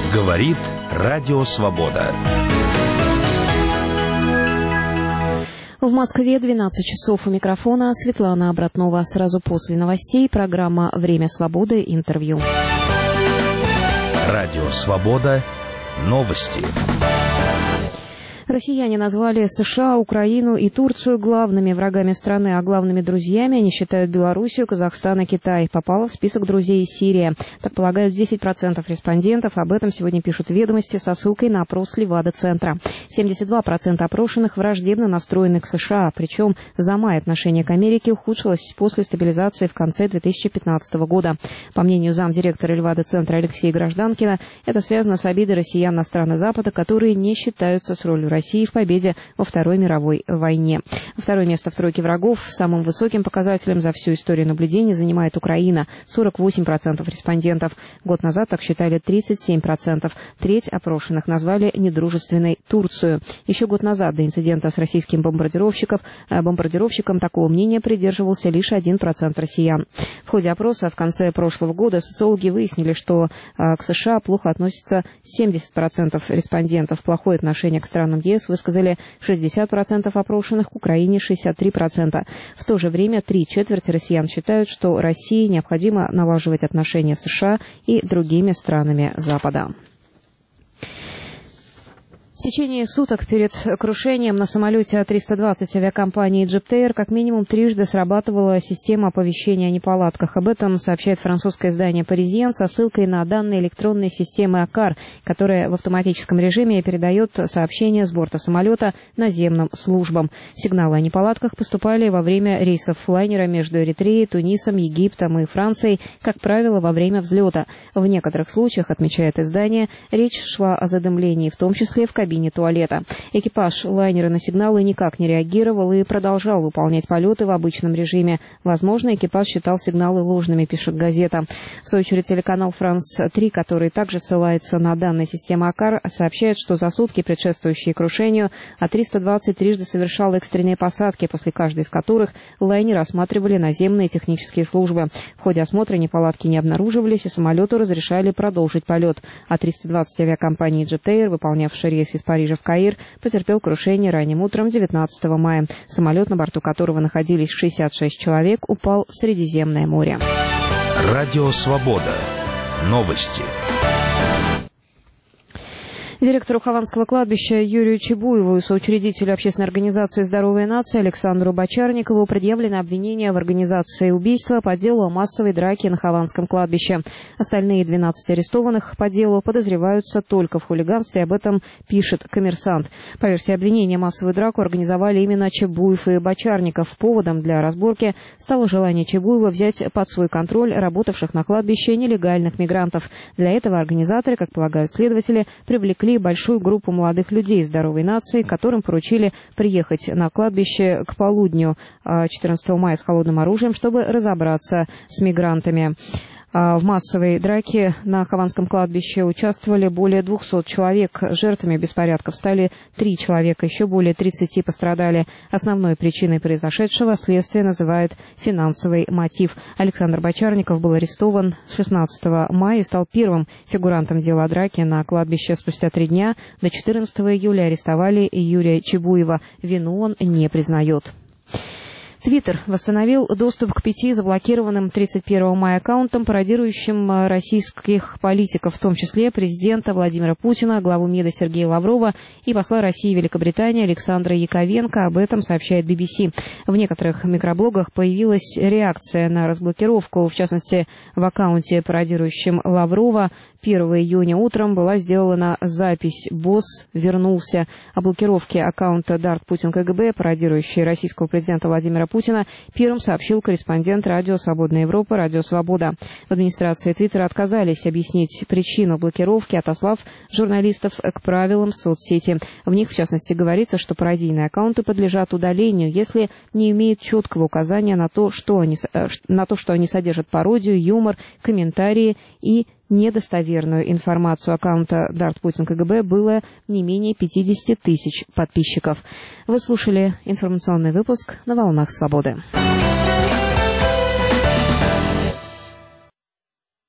Говорит Радио Свобода. В Москве 12 часов. У микрофона Светлана Обратнова. Сразу после новостей программа «Время свободы. Интервью». Радио Свобода. Новости. Россияне назвали США, Украину и Турцию главными врагами страны, а главными друзьями они считают Белоруссию, Казахстан и Китай. Попала в список друзей Сирия. Так полагают 10% респондентов. Об этом сегодня пишут «Ведомости» со ссылкой на опрос Левада-центра. 72% опрошенных враждебно настроены к США. Причем за май отношение к Америке ухудшилось после стабилизации в конце 2015 года. По мнению замдиректора Левада-центра Алексея Гражданкина, это связано с обидой россиян на страны Запада, которые не считаются с ролью России в победе во Второй мировой войне. Второе место в тройке врагов самым высоким показателем за всю историю наблюдений занимает Украина – 48% респондентов. Год назад так считали 37%. Треть опрошенных назвали недружественной Турцию. Еще год назад до инцидента с российским бомбардировщиком такого мнения придерживался лишь 1% россиян. В ходе опроса в конце прошлого года социологи выяснили, что к США плохо относятся 70% респондентов. Плохое отношение к странам ЕС высказали 60% опрошенных, к Украине 63%. В то же время 3/4 россиян считают, что России необходимо налаживать отношения с США и другими странами Запада. В течение суток перед крушением на самолете А-320 авиакомпании EgyptAir как минимум трижды срабатывала система оповещения о неполадках. Об этом сообщает французское издание «Паризьен» со ссылкой на данные электронной системы АКАР, которая в автоматическом режиме передает сообщения с борта самолета наземным службам. Сигналы о неполадках поступали во время рейсов лайнера между Эритреей, Тунисом, Египтом и Францией, как правило, во время взлета. В некоторых случаях, отмечает издание, речь шла о задымлении, в том числе в кабине туалета. Экипаж лайнера на сигналы никак не реагировал и продолжал выполнять полеты в обычном режиме. Возможно, экипаж считал сигналы ложными, пишет газета. В свою очередь, телеканал «Франс-3», который также ссылается на данные системы АКАР, сообщает, что за сутки, предшествующие крушению, А-320 трижды совершал экстренные посадки, после каждой из которых лайнер осматривали наземные технические службы. В ходе осмотра неполадки не обнаруживались, и самолету разрешали продолжить полет. А-320 авиакомпании EgyptAir, выполнявший рейс из Парижа в Каир, потерпел крушение ранним утром 19 мая. Самолет, на борту которого находились 66 человек, упал в Средиземное море. Радио Свобода. Новости. Директору Хованского кладбища Юрию Чебуеву и соучредителю общественной организации «Здоровая нация» Александру Бочарникову предъявлено обвинение в организации убийства по делу о массовой драке на Хованском кладбище. Остальные 12 арестованных по делу подозреваются только в хулиганстве, об этом пишет «Коммерсант». По версии обвинения, массовую драку организовали именно Чебуев и Бочарников. Поводом для разборки стало желание Чебуева взять под свой контроль работавших на кладбище нелегальных мигрантов. Для этого организаторы, как полагают следователи, привлекли большую группу молодых людей «Здоровой нации», которым поручили приехать на кладбище к полудню 14 мая с холодным оружием, чтобы разобраться с мигрантами. В массовой драке на Хованском кладбище участвовали более 200 человек. Жертвами беспорядков стали 3 человека, еще более 30 пострадали. Основной причиной произошедшего следствие называет финансовый мотив. Александр Бочарников был арестован 16 мая и стал первым фигурантом дела о драке на кладбище. Спустя 3 дня, до 14 июля, арестовали Юрия Чебуева. Вину он не признает. Твиттер восстановил доступ к 5 заблокированным 31 мая аккаунтам, пародирующим российских политиков, в том числе президента Владимира Путина, главу МИДа Сергея Лаврова и посла России в Великобритании Александра Яковенко. Обо этом сообщает BBC. В некоторых микроблогах появилась реакция на разблокировку. В частности, в аккаунте, пародирующем Лаврова, 1 июня утром была сделана запись «Босс вернулся». О блокировке аккаунта Дарт Путин КГБ, пародирующий российского президента Владимира Путина, первым сообщил корреспондент радио «Свободная Европа» «Радио Свобода». В администрации Твиттера отказались объяснить причину блокировки, отослав журналистов к правилам соцсети. В них, в частности, говорится, что пародийные аккаунты подлежат удалению, если не имеют четкого указания на то, что они содержат пародию, юмор, комментарии и недостоверную информацию. Аккаунта Дарт Путин КГБ было не менее 50 тысяч подписчиков. Вы слушали информационный выпуск на «Волнах Свободы».